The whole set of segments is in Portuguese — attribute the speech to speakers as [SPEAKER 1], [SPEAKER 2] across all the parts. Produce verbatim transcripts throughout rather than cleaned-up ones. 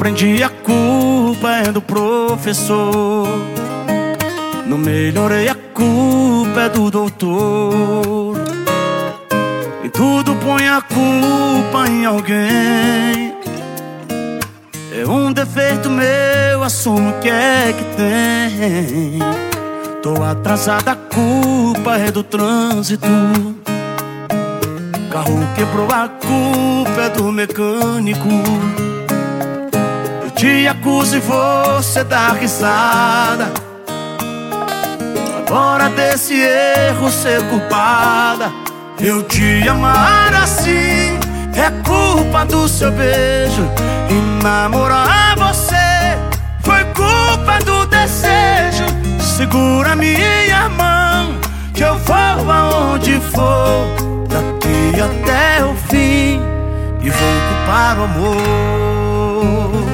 [SPEAKER 1] aprendi a culpa é do professor. Não melhorei, a culpa é do doutor. Em tudo põe a culpa em alguém. É um defeito meu, assumo que é que tem. Tô atrasado, a culpa é do trânsito. Carro quebrou, a culpa é do mecânico. Eu te acuso e você dá risada. Agora desse erro ser culpada. Eu te amar assim é culpa do seu beijo. E namorar você foi culpa do desejo. Segura minha mão que eu vou aonde for, daqui até o fim, e vou culpar o amor.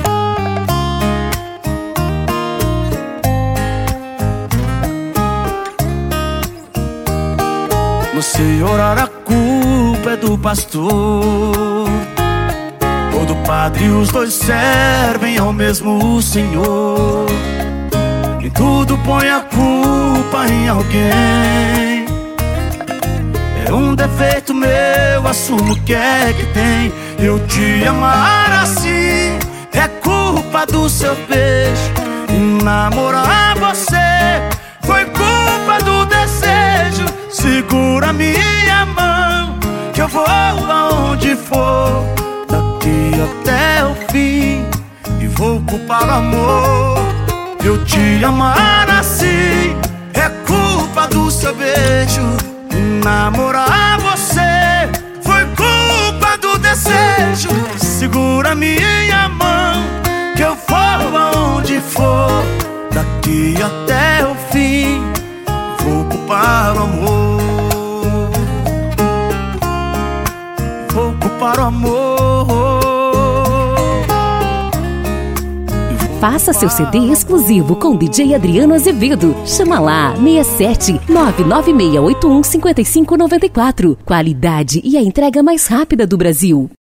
[SPEAKER 1] No se orar, a culpa é do pastor ou do padre, os dois servem ao mesmo Senhor. Em tudo põe a culpa em alguém. É um defeito meu, assumo que é que tem. Eu te amar assim é culpa do seu beijo. E namorar você foi culpa do desejo. Segura minha mão que eu vou aonde for, daqui até o fim, e vou culpar o amor. Eu te amar assim é culpa do seu beijo. Namorar você foi culpa do desejo. Segura minha mão que eu vou aonde for, daqui até o fim, vou culpar o amor. Vou culpar o amor.
[SPEAKER 2] Faça seu C D exclusivo com D J Adriano Azevedo. Chama lá, seis sete nove nove seis oito um cinco cinco nove quatro. Qualidade e a entrega mais rápida do Brasil.